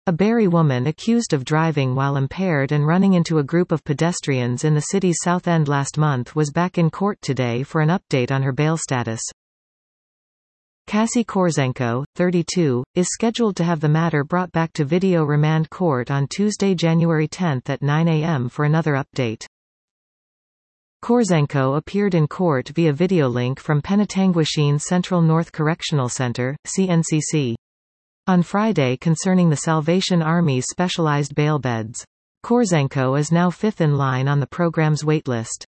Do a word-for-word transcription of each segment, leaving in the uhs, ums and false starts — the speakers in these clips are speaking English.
A Barrie woman accused of driving while impaired and running into a group of pedestrians in the city's South End last month was back in court today for an update on her bail status. Cassie Korzenko, thirty-two, is scheduled to have the matter brought back to video remand court on Tuesday, January tenth at nine a m for another update. Korzenko appeared in court via video link from Penetanguishene Central North Correctional Center, C N C C. On Friday concerning the Salvation Army's specialized bail beds. Korzenko is now fifth in line on the program's waitlist.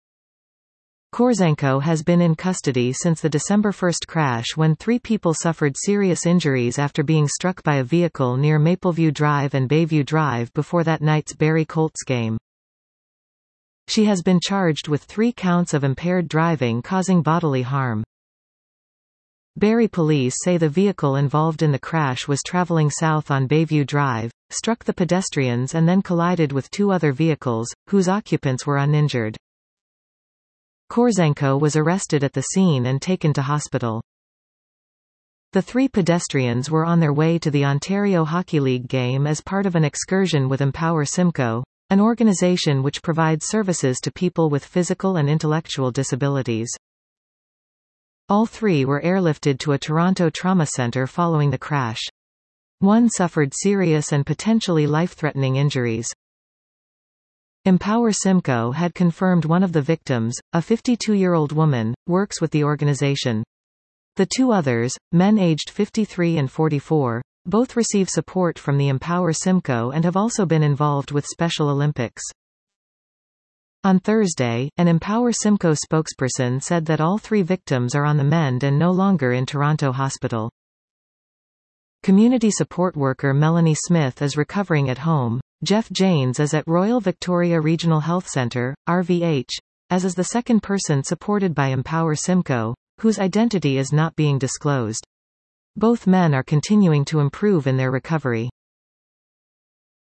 Korzenko has been in custody since the December first crash when three people suffered serious injuries after being struck by a vehicle near Mapleview Drive and Bayview Drive before that night's Barrie Colts game. She has been charged with three counts of impaired driving causing bodily harm. Barrie police say the vehicle involved in the crash was traveling south on Bayview Drive, struck the pedestrians and then collided with two other vehicles, whose occupants were uninjured. Korzenko was arrested at the scene and taken to hospital. The three pedestrians were on their way to the Ontario Hockey League game as part of an excursion with Empower Simcoe, an organization which provides services to people with physical and intellectual disabilities. All three were airlifted to a Toronto trauma centre following the crash. One suffered serious and potentially life-threatening injuries. Empower Simcoe had confirmed one of the victims, a fifty-two-year-old woman, works with the organization. The two others, men aged fifty-three and forty-four, both receive support from the Empower Simcoe and have also been involved with Special Olympics. On Thursday, an Empower Simcoe spokesperson said that all three victims are on the mend and no longer in Toronto Hospital. Community support worker Melanie Smith is recovering at home. Jeff Janes is at Royal Victoria Regional Health Centre, R V H, as is the second person supported by Empower Simcoe, whose identity is not being disclosed. Both men are continuing to improve in their recovery.